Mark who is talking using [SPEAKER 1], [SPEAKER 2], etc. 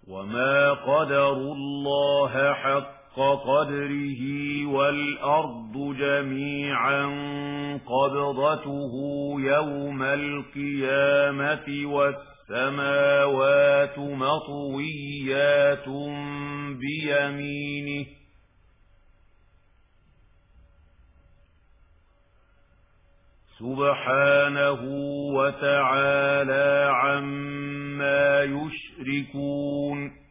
[SPEAKER 1] وما قدروا الله حق قدره والأرض جميعا قبضته يوم القيامة والسماوات مطويات بيمينه سبحانه وتعالى عما يشركون